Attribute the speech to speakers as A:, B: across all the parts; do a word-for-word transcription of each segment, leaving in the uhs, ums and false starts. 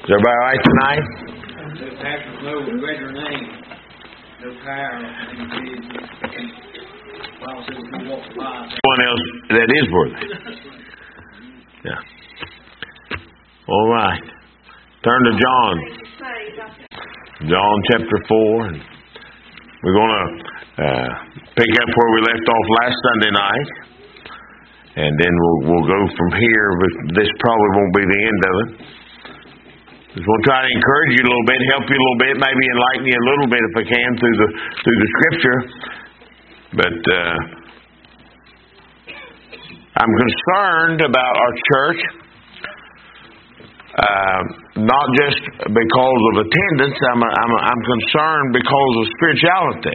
A: Is everybody all right tonight?
B: No pastor, no greater name, no power.
A: Someone else that is worthy. Yeah. All right. Turn to John. John chapter four. And we're going to uh, pick up where we left off last Sunday night. And then we'll, we'll go from here. But this probably won't be the end of it. Just want to try to encourage you a little bit, help you a little bit, maybe enlighten you a little bit if I can through the through the Scripture. But uh, I'm concerned about our church, uh, not just because of attendance. I'm I'm I'm concerned because of spirituality,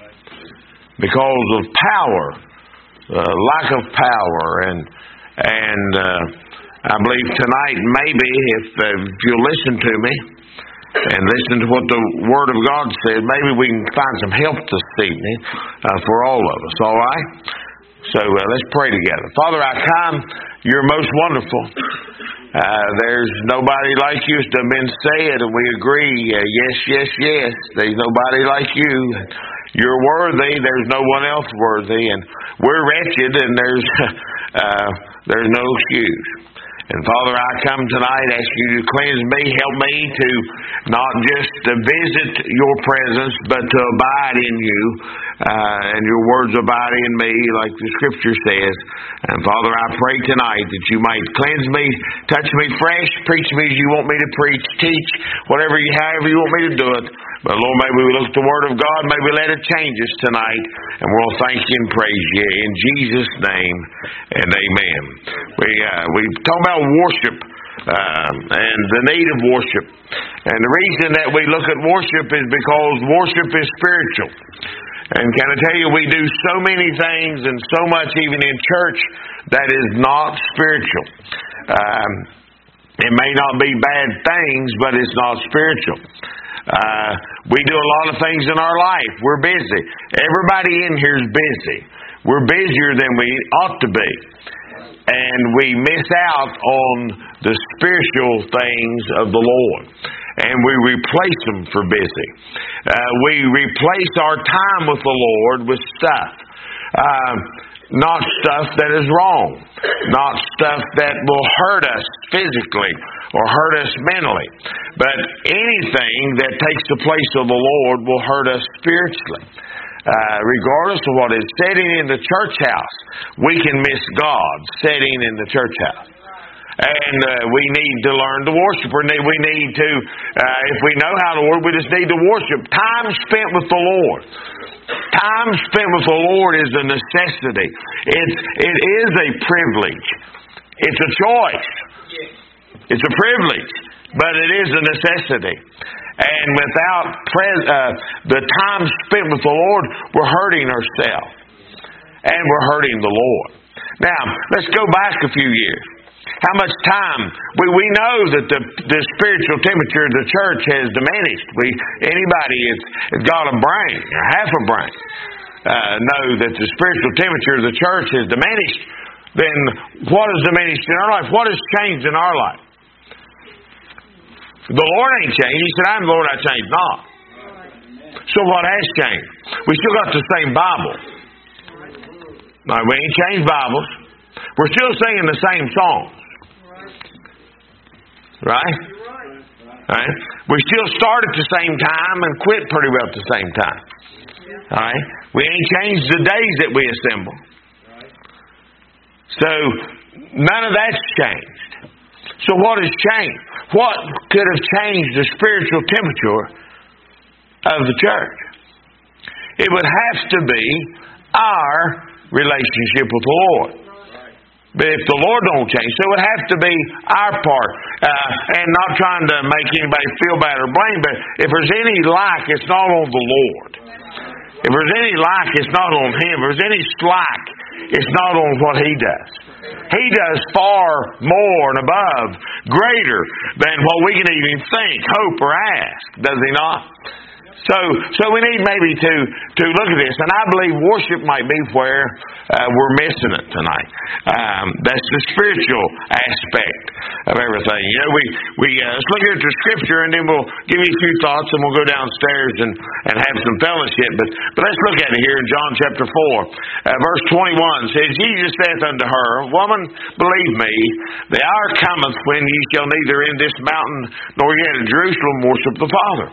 A: because of power, uh, lack of power, and and. Uh, I believe tonight, maybe, if, uh, if you'll listen to me and listen to what the Word of God said, maybe we can find some help this evening uh, for all of us, all right? So uh, let's pray together. Father, I come. You're most wonderful. Uh, there's nobody like you, as has been said, and we agree. Uh, yes, yes, yes. There's nobody like you. You're worthy. There's no one else worthy. And we're wretched, and there's, uh, there's no excuse. And Father, I come tonight, ask you to cleanse me, help me to not just to visit your presence, but to abide in you, uh, and your words abide in me, like the Scripture says. And Father, I pray tonight that you might cleanse me, touch me fresh, preach me as you want me to preach, teach, whatever you, however you want me to do it. But Lord, maybe we look at the Word of God, maybe let it change us tonight, and we'll thank you and praise you in Jesus' name, and amen. We uh, we talk about worship um, and the need of worship, and the reason that we look at worship is because worship is spiritual. And can I tell you, we do so many things and so much even in church that is not spiritual. Um, it may not be bad things, but it's not spiritual. Uh, we do a lot of things in our life. We're busy. Everybody in here is busy. We're busier than we ought to be. And we miss out on the spiritual things of the Lord. And we replace them for busy. Uh, we replace our time with the Lord with stuff. Uh, not stuff that is wrong. Not stuff that will hurt us physically or hurt us mentally. But anything that takes the place of the Lord will hurt us spiritually. Uh, regardless of what is sitting in the church house, we can miss God sitting in the church house. And uh, we need to learn to worship. We need, we need to, uh, if we know how to worship, we just need to worship. Time spent with the Lord. Time spent with the Lord is a necessity. It's, it is a privilege. It's a choice. It's a privilege, but it is a necessity. And without pres- uh, the time spent with the Lord, we're hurting ourselves. And we're hurting the Lord. Now, let's go back a few years. How much time? We we know that the the spiritual temperature of the church has diminished. We anybody that's got a brain, or half a brain, uh, know that the spiritual temperature of the church has diminished. Then what has diminished in our life? What has changed in our life? The Lord ain't changed. He said, "I'm the Lord, I change not." So what has changed? We still got the same Bible. No, we ain't changed Bibles. We're still singing the same songs. Right? Right? We still start at the same time and quit pretty well at the same time. Alright? We ain't changed the days that we assemble. So, none of that's changed. So what has changed? What could have changed the spiritual temperature of the church? It would have to be our relationship with the Lord. But if the Lord don't change, so it would have to be our part. Uh, and not trying to make anybody feel bad or blame, but if there's any lack, it's not on the Lord. If there's any lack, it's not on Him. If there's any slack, it's not on what He does. He does far more and above, greater than what we can even think, hope, or ask. Does He not? So, so we need maybe to, to look at this, and I believe worship might be where uh, we're missing it tonight. Um, that's the spiritual aspect of everything. You know, we we uh, let's look at the scripture, and then we'll give you a few thoughts, and we'll go downstairs and, and have some fellowship. But but let's look at it here in John chapter four, uh, verse twenty-one says, Jesus saith unto her, Woman, believe me, the hour cometh when ye shall neither in this mountain nor yet in Jerusalem worship the Father.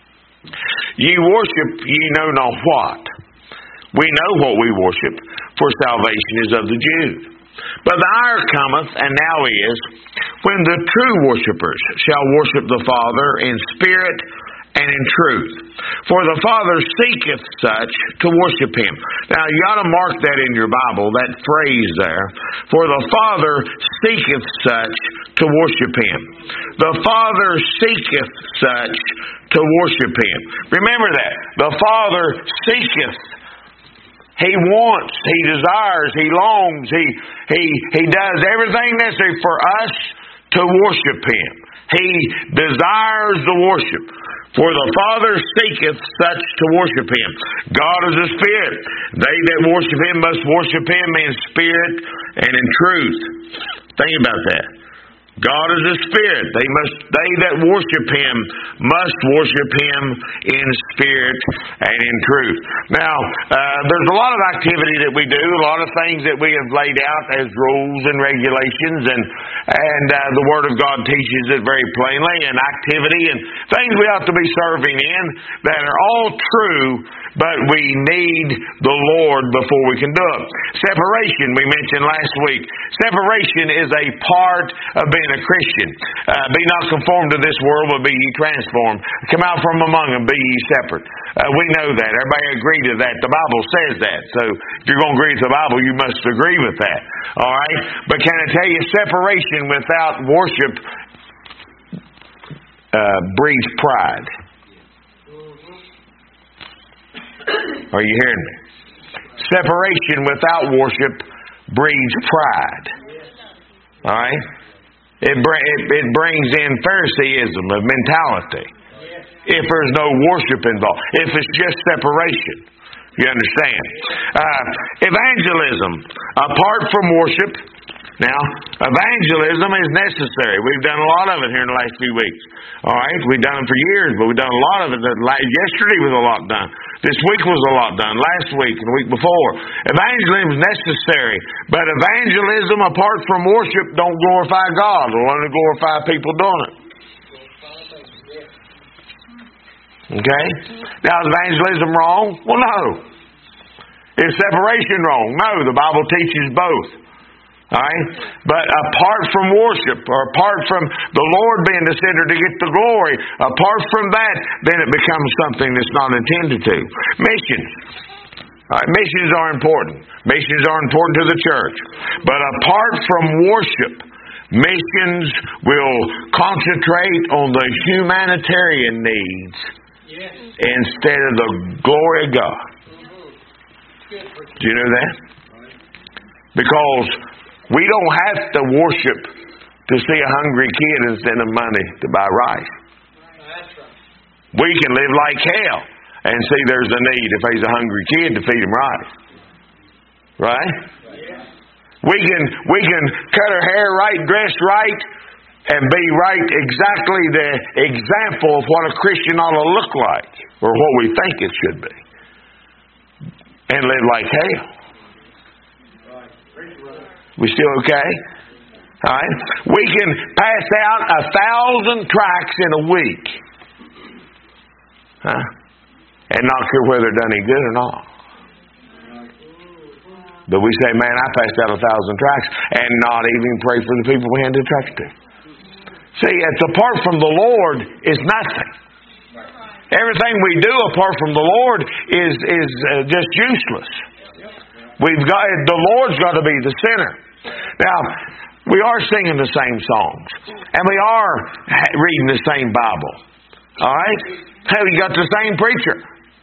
A: Ye worship ye know not what. We know what we worship, for salvation is of the Jews. But the hour cometh, and now is, when the true worshippers shall worship the Father in spirit and in truth. For the Father seeketh such to worship Him. Now, you ought to mark that in your Bible, that phrase there. For the Father seeketh such to worship Him. The Father seeketh such to worship Him. Remember that. The Father seeketh. He wants, He desires, He longs, He, He, He does everything necessary for us to worship Him. He desires the worship. For the Father seeketh such to worship Him. God is a spirit. They that worship Him must worship Him in spirit and in truth. Think about that. God is a spirit. They must. They that worship Him must worship Him in spirit and in truth. Now, uh, there's a lot of activity that we do, a lot of things that we have laid out as rules and regulations, and and uh, the Word of God teaches it very plainly, and activity and things we ought to be serving in that are all true, but we need the Lord before we can do it. Separation, we mentioned last week. Separation is a part of being a Christian. Uh, be not conformed to this world, but be ye transformed. Come out from among them, be ye separate. Uh, we know that. Everybody agree to that. The Bible says that. So if you're going to agree with the Bible, you must agree with that. All right? But can I tell you, separation without worship uh, breeds pride. Are you hearing me? Separation without worship breeds pride. All right? It, br- it, it brings in Pharisaism of mentality. If there's no worship involved. If it's just separation. You understand? Uh, evangelism. Apart from worship. Now, evangelism is necessary. We've done a lot of it here in the last few weeks. All right? We've done it for years, but we've done a lot of it. Yesterday was a lot done. This week was a lot done. Last week and the week before. Evangelism is necessary. But evangelism apart from worship don't glorify God. It'll only glorify people doing it. Okay? Now, is evangelism wrong? Well, no. Is separation wrong? No. The Bible teaches both. All right? But apart from worship, or apart from the Lord being the center to get the glory, apart from that, then it becomes something that's not intended to. Missions. All right, missions are important. Missions are important to the church. But apart from worship, missions will concentrate on the humanitarian needs instead of the glory of God. Do you know that? Because we don't have to worship to see a hungry kid and send him money to buy rice. We can live like hell and see there's a need if he's a hungry kid to feed him rice. Right? We can we can cut our hair right, dress right, and be right exactly the example of what a Christian ought to look like, or what we think it should be, and live like hell. We still okay? All right. We can pass out a thousand tracts in a week, huh? And not care whether they're done any good or not. But we say, man, I passed out a thousand tracts, and not even pray for the people we handed the tracts to. See, it's apart from the Lord is nothing. Everything we do apart from the Lord is is uh, just useless. We've got the Lord's got to be the center. Now, we are singing the same songs, and we are reading the same Bible. All right? Hey, we got the same preacher,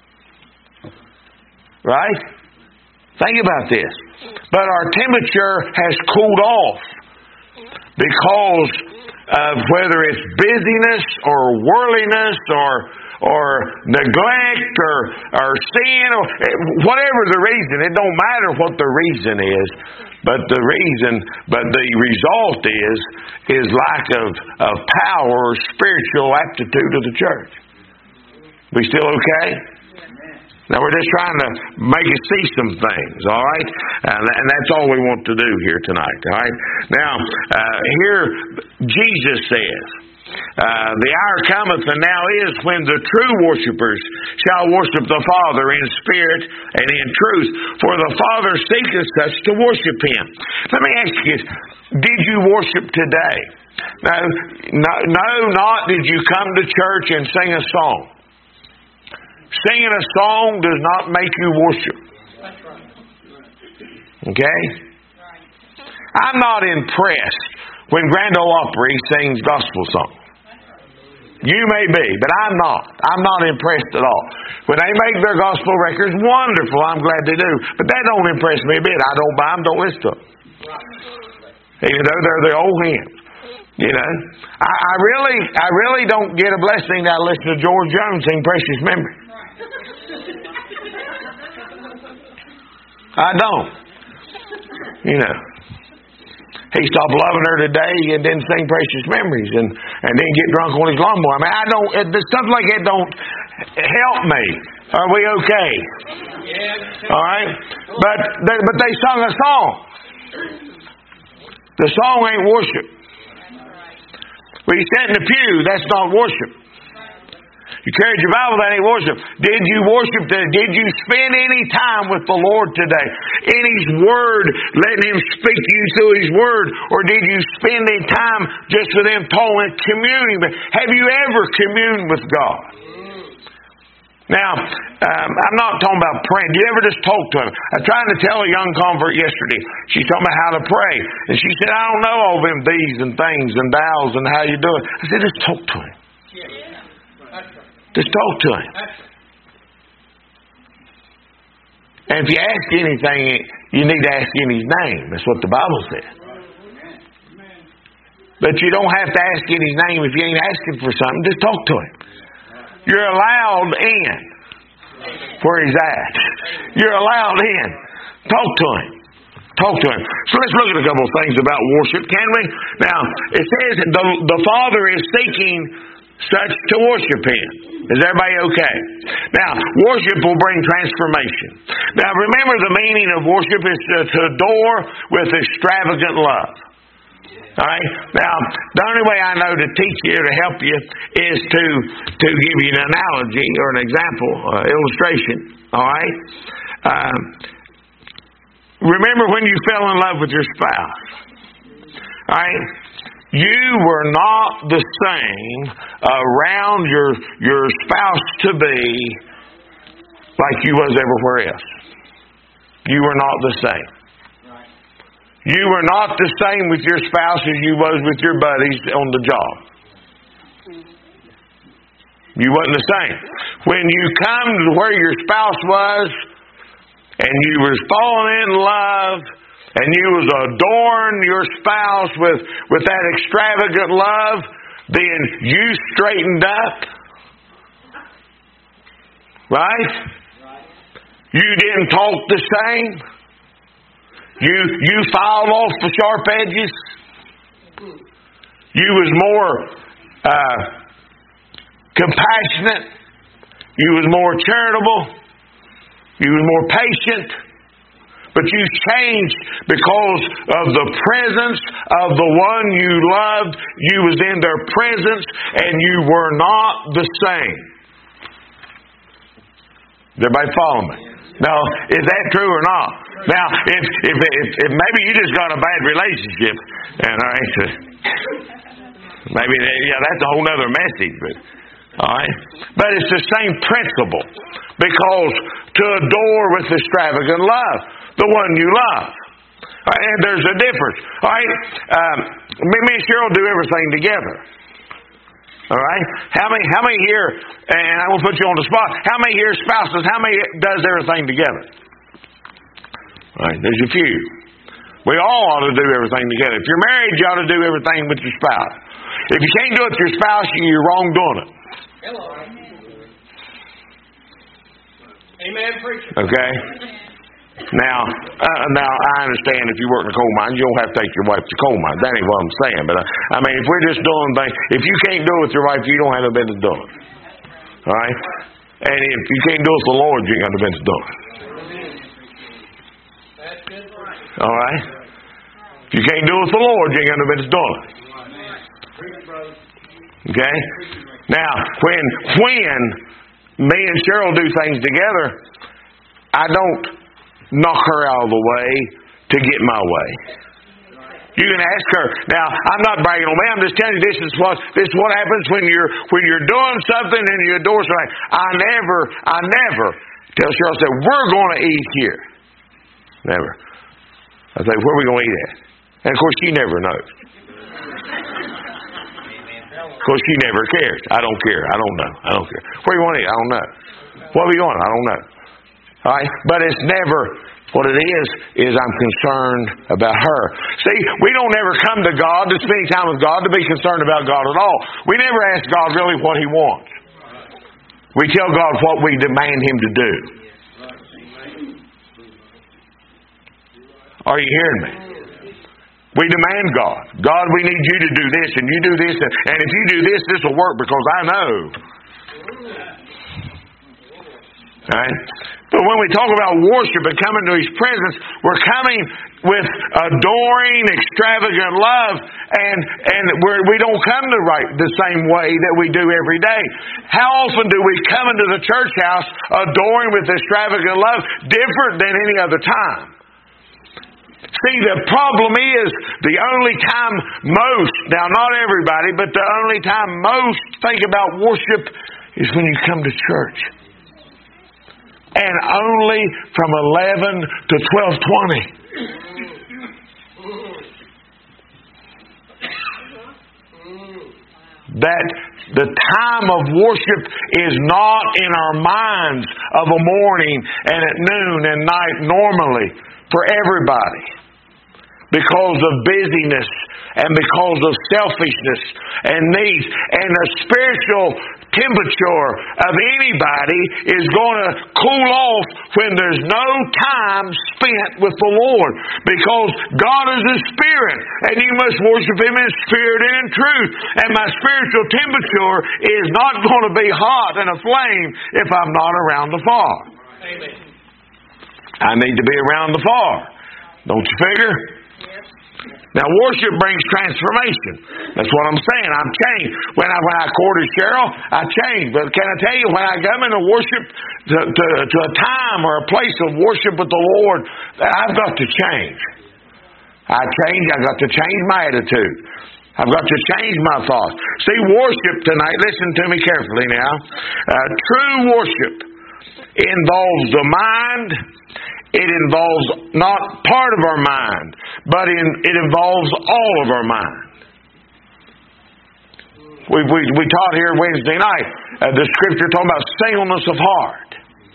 A: right? Think about this. But our temperature has cooled off because of whether it's busyness or worldliness or or neglect or or sin or whatever the reason. It don't matter what the reason is, but the reason, but the result is is lack of, of power or spiritual aptitude of the church. We still okay? Now we're just trying to make you see some things, all right? Uh, and that's all we want to do here tonight, all right? Now, uh, here Jesus says, uh, the hour cometh and now is when the true worshipers shall worship the Father in spirit and in truth, for the Father seeketh such to worship Him. Let me ask you, did you worship today? No, no, no, not did you come to church and sing a song. Singing a song does not make you worship. Okay? I'm not impressed when Grand Ole Opry sings gospel songs. You may be, but I'm not. I'm not impressed at all. When they make their gospel records, wonderful. I'm glad they do. But that don't impress me a bit. I don't buy them, don't listen to them. Even though they're the old hymns. You know? I, I really I really don't get a blessing out of listening to George Jones sing Precious Memory. I don't. You know. He stopped loving her today and didn't sing Precious Memories and, and didn't get drunk on his lawnmower. I mean, I don't, it, stuff like that don't help me. Are we okay? All right? But they, but they sung a song. The song ain't worship. When you sat in the pew, that's not worship. You carried your Bible, that ain't worship. Did you worship today? Did you spend any time with the Lord today? In His Word, letting Him speak to you through His Word? Or did you spend any time just with Him talking, communing? Have you ever communed with God? Now, um, I'm not talking about praying. Do you ever just talk to Him? I was trying to tell a young convert yesterday. She's talking about how to pray. And she said, I don't know all them these and things and thous and how you do it. I said, just talk to Him. Just talk to Him. And if you ask anything, you need to ask in His name. That's what the Bible says. But you don't have to ask in His name if you ain't asking for something. Just talk to Him. You're allowed in where He's at. You're allowed in. Talk to Him. Talk to Him. So let's look at a couple of things about worship, can we? Now, it says that the, the Father is seeking such to worship Him. Is everybody okay? Now, worship will bring transformation. Now, remember the meaning of worship is to, to adore with extravagant love. Alright? Now, the only way I know to teach you, to help you, is to to give you an analogy or an example, uh, illustration. Alright? Um, remember when you fell in love with your spouse. Alright? You were not the same around your your spouse to be like you was everywhere else. You were not the same. You were not the same with your spouse as you was with your buddies on the job. You wasn't the same. When you come to where your spouse was and you was falling in love and you was adoring your spouse with, with that extravagant love, then you straightened up. Right? You didn't talk the same. You you filed off the sharp edges. You was more uh, compassionate. You was more charitable. You was more patient. But you changed because of the presence of the one you loved. You was in their presence and you were not the same. Everybody follow me? Now, is that true or not? Now, if if, if, if maybe you just got a bad relationship, and all right, maybe yeah, that's a whole other message. But all right, but it's the same principle because to adore with extravagant love the one you love, all right, and there's a difference. All right, um, me and Cheryl do everything together. All right? How many how many here, and I will put you on the spot, how many here spouses, how many does everything together? All right, there's a few. We all ought to do everything together. If you're married, you ought to do everything with your spouse. If you can't do it with your spouse, you're wrong doing it.
B: Hello. Amen, preacher.
A: Okay? Now, uh, now I understand if you work in a coal mine, you don't have to take your wife to coal mine. That ain't what I'm saying. But uh, I mean, if we're just doing things, if you can't do it with your wife, you don't have no business doing it. All right? And if you can't do it with the Lord, you ain't got no business doing it. All right? If you can't do it with the Lord, you ain't got no business doing it. Okay? Now, when when me and Cheryl do things together, I don't knock her out of the way to get my way. You can ask her. Now, I'm not bragging on me. I'm just telling you this is what this is what happens when you're when you're doing something and you adore something. I never, I never tell Cheryl, I say, we're going to eat here. Never. I say, where are we going to eat at? And of course, she never knows. Of course, she never cares. I don't care. I don't know. I don't care. Where you want to eat? I don't know. Where are we going? I don't know. All right? But it's never, what it is, is I'm concerned about her. See, we don't ever come to God to spend time with God to be concerned about God at all. We never ask God really what He wants. We tell God what we demand Him to do. Are you hearing me? We demand God. God, we need you to do this, and you do this, and, and if you do this, this will work because I know. Right? But when we talk about worship and coming to His presence, we're coming with adoring, extravagant love, and and we're, we don't come the right the same way that we do every day. How often do we come into the church house adoring with extravagant love, different than any other time? See, the problem is the only time most, now not everybody, but the only time most think about worship is when you come to church. And only from eleven to twelve twenty. That the time of worship is not in our minds of a morning and at noon and night normally for everybody. Because of busyness and because of selfishness and needs. And the spiritual temperature of anybody is going to cool off when there's no time spent with the Lord. Because God is a spirit and you must worship Him in spirit and in truth. And my spiritual temperature is not going to be hot and aflame if I'm not around the fire. Amen. I need to be around the fire. Don't you figure? Now, worship brings transformation. That's what I'm saying. I'm changed. When I when I courted Cheryl, I changed. But can I tell you, when I come into worship to, to, to a time or a place of worship with the Lord, I've got to change. I change. I've got to change my attitude. I've got to change my thoughts. See, worship tonight, listen to me carefully now. Uh, true worship involves the mind. It involves not part of our mind, but in, it involves all of our mind. We we, we taught here Wednesday night uh, the scripture talking about singleness of heart.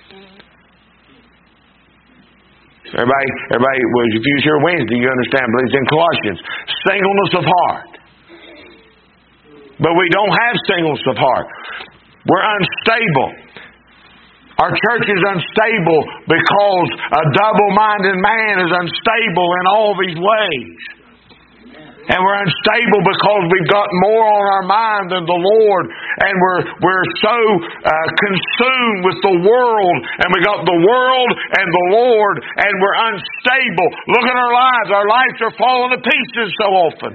A: Everybody, everybody was if you was here Wednesday, you understand. But it's in Colossians, singleness of heart. But we don't have singleness of heart. We're unstable. Our church is unstable because a double-minded man is unstable in all these ways. And we're unstable because we've got more on our mind than the Lord. And we're we're so uh, consumed with the world. And we got the world and the Lord. And we're unstable. Look at our lives. Our lives are falling to pieces so often.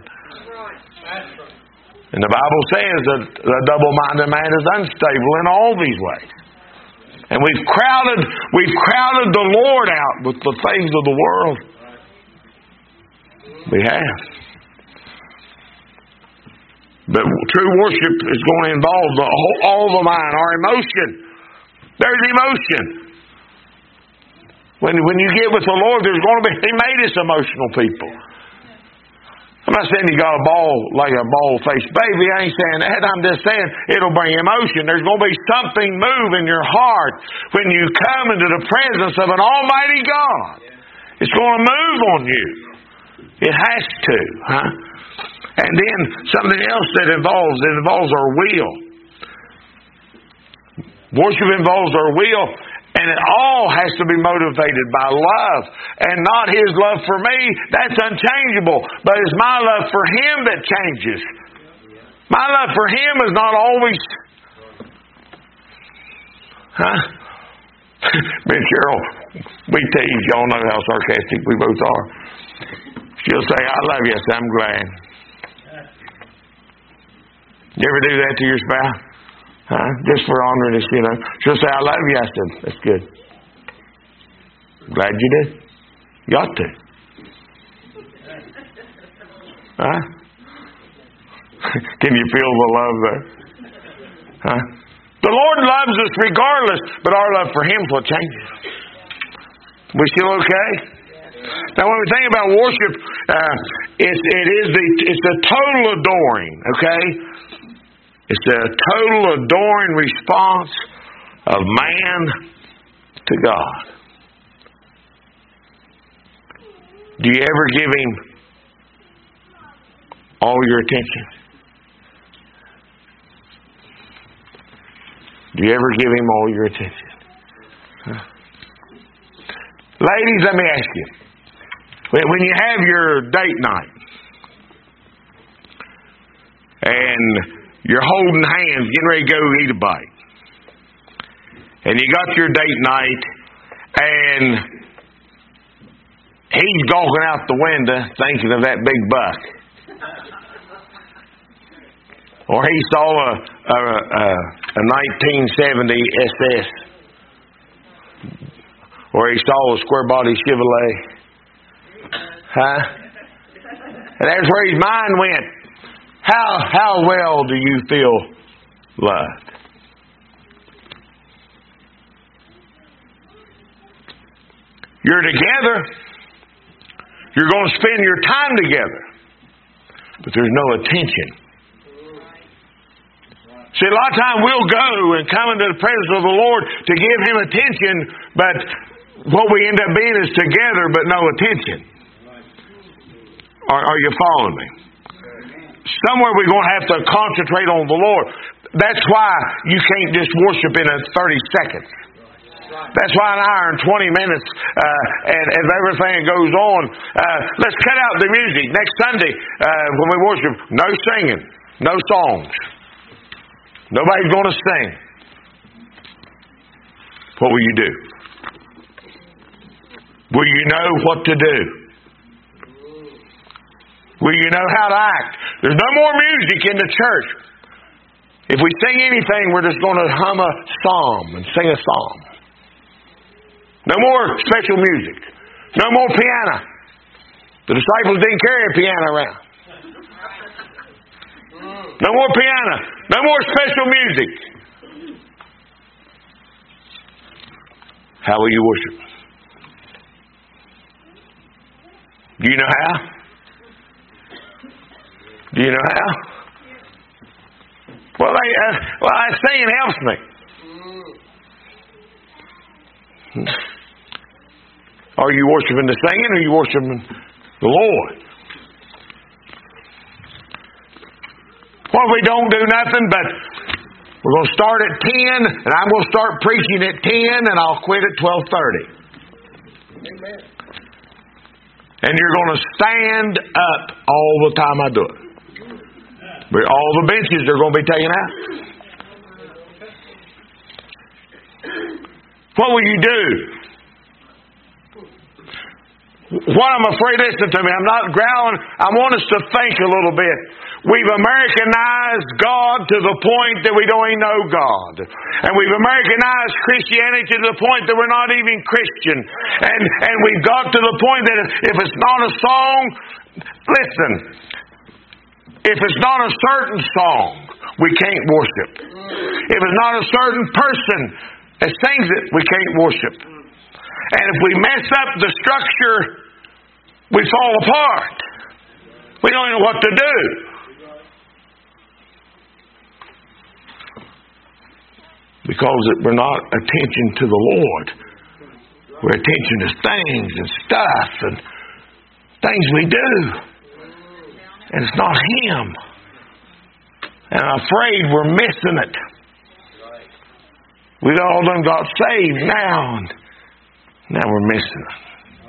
A: And the Bible says that the double-minded man is unstable in all these ways. And we've crowded, we've crowded the Lord out with the things of the world. We have. But true worship is going to involve the whole, all the mind, our emotion. There's emotion. When when you get with the Lord, there's going to be. He made us emotional people. I'm not saying you got a ball like a ball-faced baby. I ain't saying that. I'm just saying it'll bring emotion. There's going to be something move in your heart when you come into the presence of an almighty God. It's going to move on you. It has to. Huh? And then something else that involves, it involves our will. Worship involves our will, and it all has to be motivated by love. And not His love for me, that's unchangeable. But it's my love for Him that changes. My love for Him is not always... Huh? Miss Cheryl, we tease, y'all know how sarcastic we both are. She'll say, I love you. I say, I'm glad. You ever do that to your spouse? Huh? Just for honoring us, you know. She'll say, I love you. I said, that's good. Glad you did. You ought to. Huh? Can you feel the love there? Huh? The Lord loves us regardless, but our love for Him will change it. We still okay? Now, when we think about worship, uh, it's, it is the it's a total adoring. Okay, it's a total adoring response of man to God. Do you ever give Him all your attention? Do you ever give Him all your attention? Huh? Ladies, let me ask you. When you have your date night and you're holding hands, getting ready to go eat a bite, and you got your date night and he's gawking out the window thinking of that big buck. Or he saw a, a, a, a nineteen seventy S S. Or he saw a square body Chevrolet. Huh? And that's where his mind went. How, how well do you feel loved? You're together. You're going to spend your time together. But there's no attention. See, a lot of time we'll go and come into the presence of the Lord to give Him attention, but what we end up being is together but no attention. Are, are you following me? Somewhere we're going to have to concentrate on the Lord. That's why you can't just worship in a thirty seconds. That's why an hour and twenty minutes, uh, and as everything goes on, uh, let's cut out the music. Next Sunday, uh, when we worship, no singing, no songs. Nobody's going to sing. What will you do? Will you know what to do? Will you know how to act? There's no more music in the church. If we sing anything, we're just going to hum a psalm and sing a psalm. No more special music. No more piano. The disciples didn't carry a piano around. No more piano. No more special music. How will you worship? Do you know how? Do you know how? Well, I, uh, well, I singing helps me. Are you worshiping the singing, or are you worshiping the Lord? Well, we don't do nothing, but we're going to start at ten, and I'm going to start preaching at ten, and I'll quit at twelve thirty. Amen. And you're going to stand up all the time I do it. But all the benches are going to be taken out. What will you do? What I'm afraid, listen to me, I'm not growling. I want us to think a little bit. We've Americanized God to the point that we don't even know God. And we've Americanized Christianity to the point that we're not even Christian. And, and we've got to the point that if it's not a song, listen, if it's not a certain song, we can't worship. If it's not a certain person that sings it, we can't worship. And if we mess up the structure, we fall apart. We don't know what to do. Because we're not attention to the Lord. We're attention to things and stuff and things we do. And it's not Him. And I'm afraid we're missing it. We all done got saved now, and now we're missing it.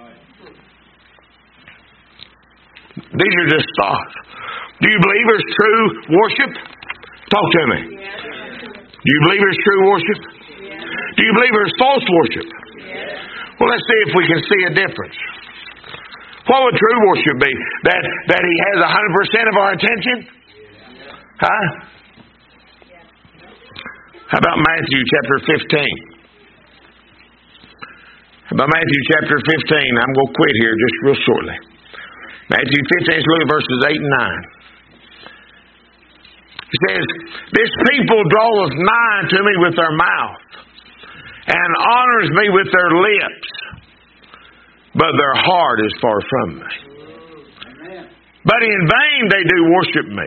A: These are just thoughts. Do you believe there's true worship? Talk to me. Do you believe there's true worship? Do you believe there's false worship? Well, let's see if we can see a difference. What would true worship be? That that He has one hundred percent of our attention? Huh? How about Matthew chapter fifteen? How about Matthew chapter fifteen? I'm going to quit here just real shortly. Matthew fifteen, let's look at verses eight and nine. It says, "This people draweth nigh to me with their mouth, and honors me with their lips, but their heart is far from me. But in vain they do worship me.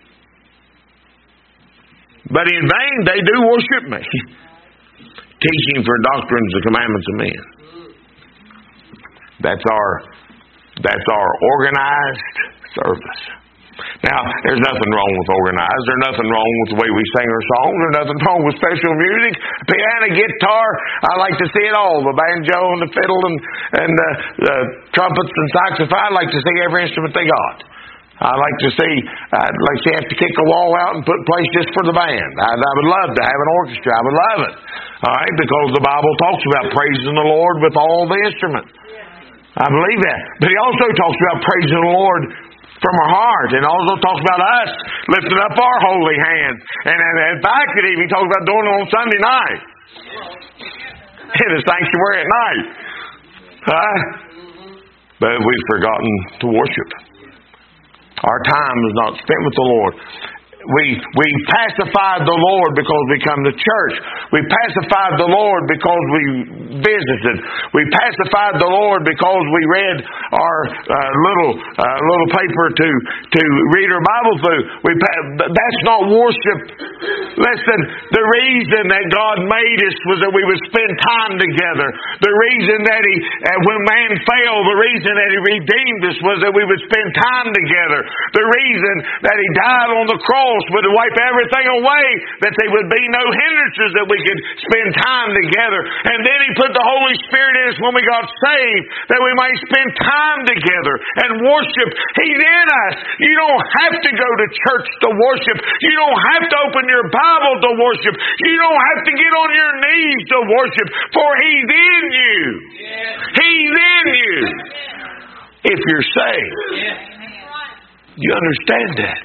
A: But in vain they do worship me, teaching for doctrines the commandments of men." That's our that's our organized service. Now, there's nothing wrong with organized. There's nothing wrong with the way we sing our songs. There's nothing wrong with special music, piano, guitar. I like to see it all. The banjo and the fiddle and, and the, the trumpets and saxophone. I like to see every instrument they got. I like to see, I'd like to see have to kick a wall out and put place just for the band. I, I would love to have an orchestra. I would love it. All right, because the Bible talks about praising the Lord with all the instruments. I believe that. But He also talks about praising the Lord from our heart, and also talks about us lifting up our holy hands. And, and in fact, it even talks about doing it on Sunday night in the sanctuary at night. Huh? But we've forgotten to worship. Our time is not spent with the Lord. We we pacified the Lord because we come to church. We pacified the Lord because we visited. We pacified the Lord because we read our uh, little uh, little paper to to read our Bible through. We that's not worship. Listen, the reason that God made us was that we would spend time together. The reason that He, uh, when man fell, the reason that He redeemed us was that we would spend time together. The reason that He died on the cross would wipe everything away, that there would be no hindrances, that we could spend time together. And then He put the Holy Spirit in us when we got saved, that we might spend time together and worship. He's in us. You don't have to go to church to worship. You don't have to open your Bible to worship. You don't have to get on your knees to worship, for He's in you. He's in you. If you're saved. You understand that?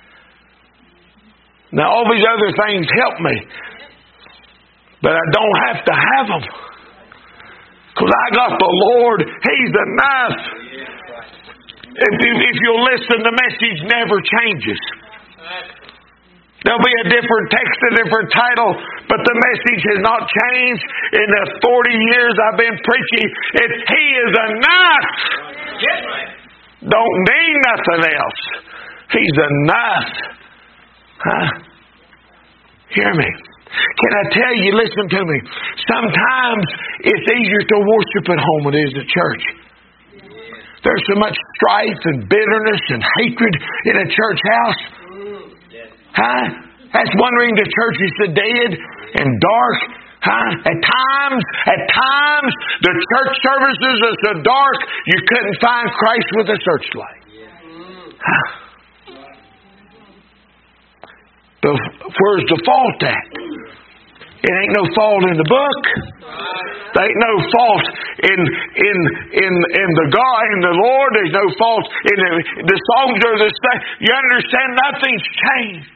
A: Now, all these other things help me, but I don't have to have them, because I got the Lord. He's enough. If, you, if you'll listen, the message never changes. There'll be a different text, a different title, but the message has not changed in the forty years I've been preaching. It, He is enough. Don't need nothing else. He's enough. Huh? Hear me. Can I tell you, listen to me. Sometimes it's easier to worship at home than it is at church. There's so much strife and bitterness and hatred in a church house. Huh? That's one reason the church is so dead and dark. Huh? At times, at times, the church services are so dark you couldn't find Christ with a searchlight. Huh? The, where's the fault at? It ain't no fault in the book. There ain't no fault in in in in the God in the Lord. There's no fault in the, the songs are the same. You understand? Nothing's changed,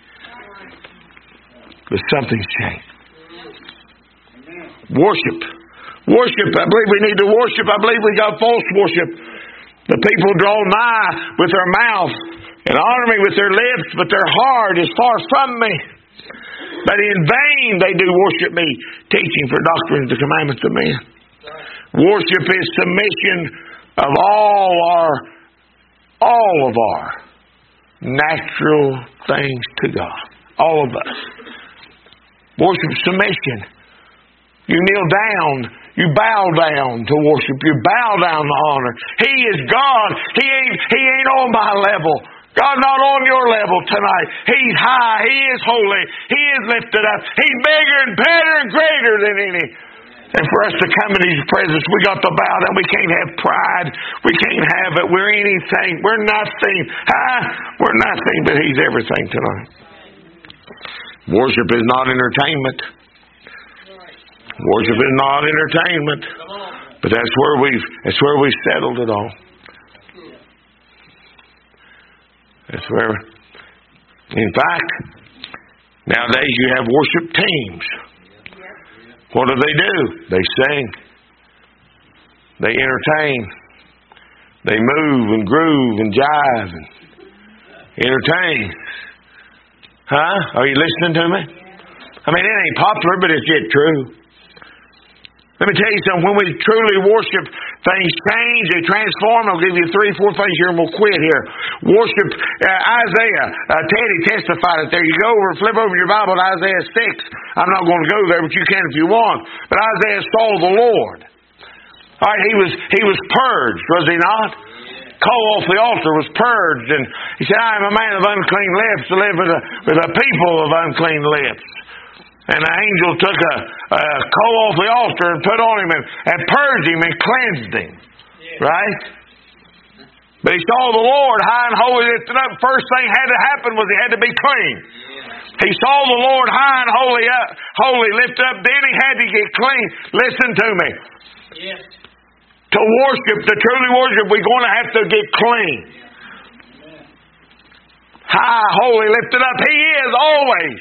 A: but something's changed. Worship, worship. I believe we need to worship. I believe we got false worship. The people draw nigh with their mouth and honor me with their lips, but their heart is far from me. But in vain they do worship me, teaching for doctrines the commandments of men. Worship is submission of all our, all of our natural things to God. All of us. Worship submission. You kneel down. You bow down to worship. You bow down to honor. He is God. He ain't, he ain't on my level. God's not on your level tonight. He's high. He is holy. He is lifted up. He's bigger and better and greater than any. And for us to come in His presence, we got to bow down. We can't have pride. We can't have it. We're anything. We're nothing. Huh? We're nothing, but He's everything tonight. Worship is not entertainment. Worship is not entertainment. But that's where we've that's where we've settled it all. That's where, in fact, nowadays you have worship teams. What do they do? They sing. They entertain. They move and groove and jive and entertain. Huh? Are you listening to me? I mean, it ain't popular, but it's yet true. Let me tell you something. When we truly worship, things change. They transform. I'll give you three, four things here and we'll quit here. Worship. Uh, Isaiah. Uh, Teddy testified it there. You go over, flip over your Bible to Isaiah six. I'm not going to go there, but you can if you want. But Isaiah saw the Lord. All right, he was, he was purged, was he not? Call off the altar, was purged. And he said, I am a man of unclean lips to live with a, with a people of unclean lips. And the angel took a, a coal off the altar and put on him and, and purged him and cleansed him. Yeah. Right? But he saw the Lord high and holy lifted up. First thing had to happen was he had to be clean. Yeah. He saw the Lord high and holy up, holy lifted up. Then he had to get clean. Listen to me. Yeah. To worship, to truly worship, we're going to have to get clean. Yeah. High, holy, lifted up. He is always.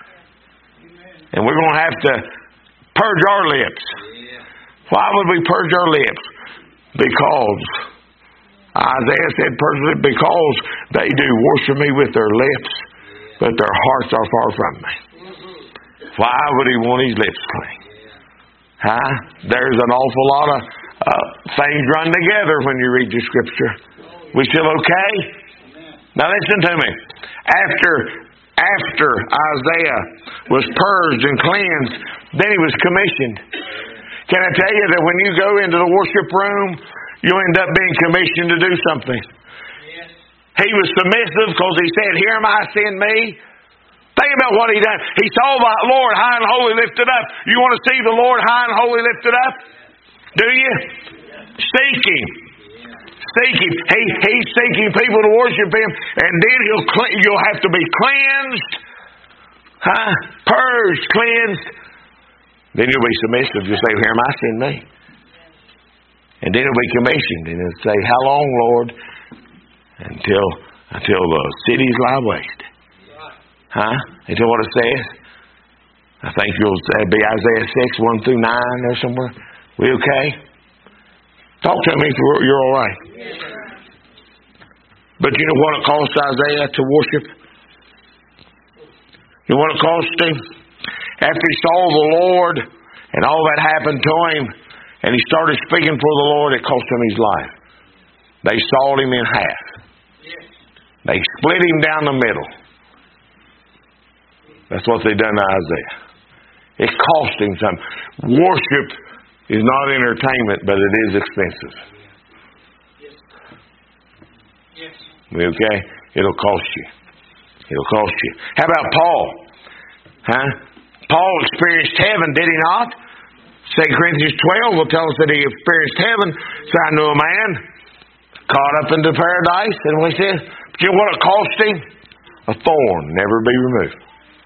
A: And we're going to have to purge our lips. Why would we purge our lips? Because Isaiah said, purge it because they do worship me with their lips, but their hearts are far from me. Why would he want his lips clean? Huh? There's an awful lot of uh, things run together when you read the Scripture. We still okay? Now listen to me. After After Isaiah was purged and cleansed, then he was commissioned. Can I tell you that when you go into the worship room, you end up being commissioned to do something? Yes. He was submissive because he said, here am I, send me. Think about what he done. He saw the Lord high and holy lifted up. You want to see the Lord high and holy lifted up? Do you? Seek Him. Seek Him. He, he's seeking people to worship Him, and then he'll you'll have to be cleansed, huh? Purged, cleansed. Then you'll be submissive. You'll say, "Here am I, send me." And then he'll be commissioned, and he'll say, "How long, Lord?" Until until the cities lie waste, huh? Until what it says. I think you'll say be Isaiah six one through nine or somewhere. We okay? Talk to me if you're all right. But you know what it cost Isaiah to worship? You know what it cost him? After he saw the Lord and all that happened to him, and he started speaking for the Lord, it cost him his life. They sawed him in half. They split him down the middle. That's what they done to Isaiah. It cost him something. Worship is not entertainment, but it is expensive. Yes. Yes. Okay? It'll cost you. It'll cost you. How about Paul? Huh? Paul experienced heaven, did he not? Second Corinthians twelve will tell us that he experienced heaven. So I knew a man caught up into paradise, and what he says, but you know what it cost him? A thorn never be removed.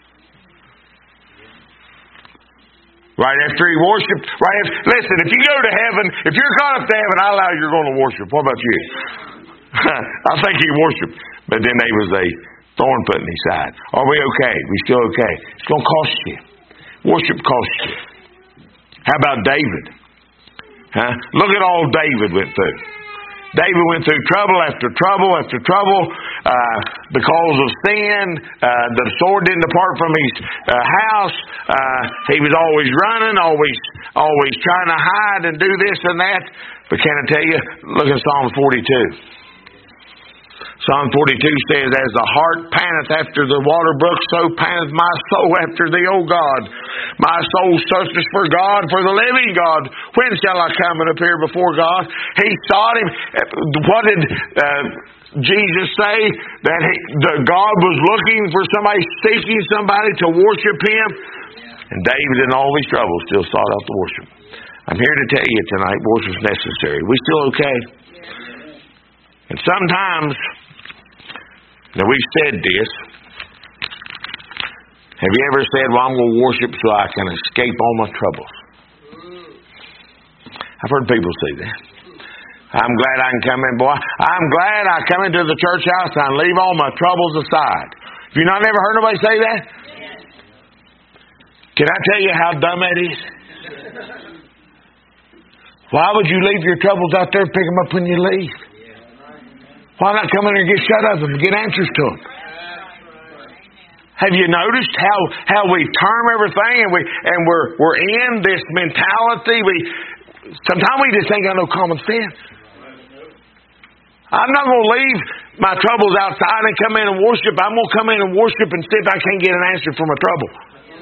A: Right after he worshipped, right after, listen, if you go to heaven, if you're caught up to heaven, I allow you're going to worship. What about you? I think he worshiped, but then there was a thorn put in his side. Are we okay? We still okay? It's going to cost you. Worship costs you. How about David? Huh? Look at all David went through. David went through trouble after trouble after trouble uh, because of sin. Uh, the sword didn't depart from his uh, house. Uh, he was always running, always, always trying to hide and do this and that. But can I tell you? Look at Psalm forty-two. Psalm forty-two says, "As the heart panteth after the water brook, so panteth my soul after thee, O God. My soul thirsteth for God, for the living God. When shall I come and appear before God?" He sought Him. What did uh, Jesus say that he, the God was looking for somebody, seeking somebody to worship Him? And David, in all his troubles, still sought out to worship. I'm here to tell you tonight, worship's necessary. We still okay? And sometimes, now we've said this, have you ever said, well, I'm going to worship so I can escape all my troubles? I've heard people say that. I'm glad I can come in, boy. I'm glad I come into the church house and I leave all my troubles aside. Have you not never heard nobody say that? Can I tell you how dumb that is? Why would you leave your troubles out there and pick them up when you leave? Why not come in and get shut of them and get answers to them? Have you noticed how, how we term everything and we and we're we're in this mentality? We sometimes we just ain't got no common sense. I'm not going to leave my troubles outside and come in and worship. I'm going to come in and worship and see if I can't get an answer for my trouble.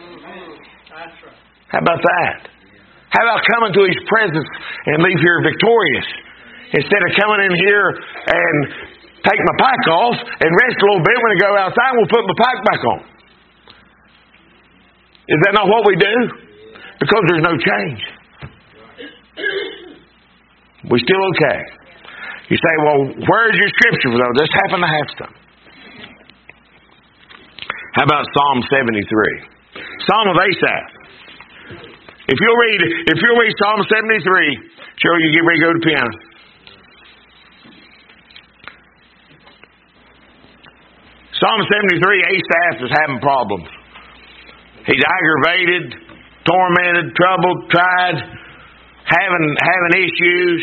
A: How about that? How about coming to His presence and leave here victorious instead of coming in here and take my pack off and rest a little bit. When I go outside, we'll put my pack back on. Is that not what we do? Because there's no change. We're still okay. You say, well, where's your scripture for those? Just happen to have some. How about Psalm seventy-three? Psalm of Asaph. If you'll read, if you'll read Psalm seventy-three, Cheryl, you get ready to go to the piano. Psalm seventy-three, Asaph is having problems. He's aggravated, tormented, troubled, tried, having having issues.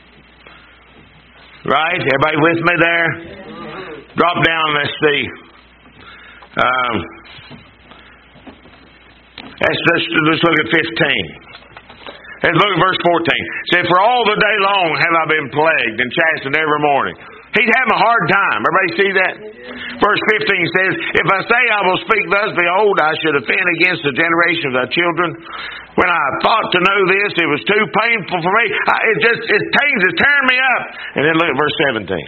A: Right? Everybody with me there? Drop down, let's see. Um, let's, let's, let's look at fifteen. Let's look at verse fourteen. It said, for all the day long have I been plagued and chastened every morning. He's having a hard time. Everybody see that? Verse fifteen says, if I say I will speak thus, behold, I should offend against the generation of thy children. When I thought to know this, it was too painful for me. I, it just, it pains, it's tearing me up. And then look at verse seventeen.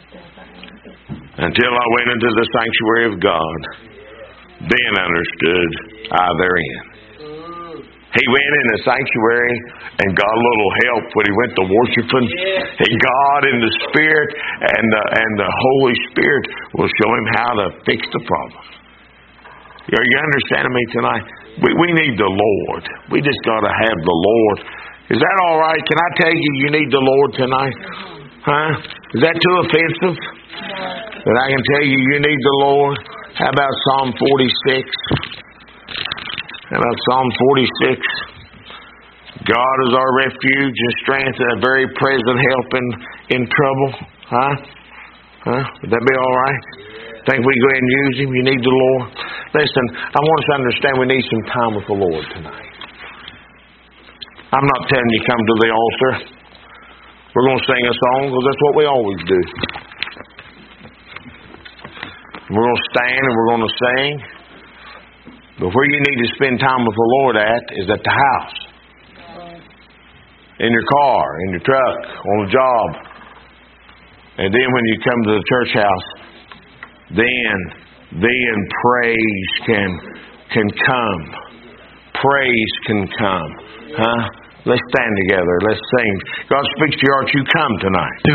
A: Until I went into the sanctuary of God, then understood I therein. He went in the sanctuary and got a little help when he went to worshiping. He got in the Spirit, and the, and the Holy Spirit will show him how to fix the problem. Are you understanding me tonight? We, we need the Lord. We just got to have the Lord. Is that all right? Can I tell you you need the Lord tonight? Huh? Is that too offensive? That I can tell you you need the Lord? How about Psalm forty-six? How about Psalm forty-six? God is our refuge and strength and a very present help in, in trouble. Huh? Huh? Would that be all right? Think we go ahead and use Him? You need the Lord? Listen, I want us to understand we need some time with the Lord tonight. I'm not telling you come to the altar. We're going to sing a song because that's what we always do. We're going to stand and we're going to sing. But where you need to spend time with the Lord at is at the house. In your car, in your truck, on the job. And then when you come to the church house, then, then praise can, can come. Praise can come. Huh? Let's stand together. Let's sing. God speaks to your heart. You come tonight.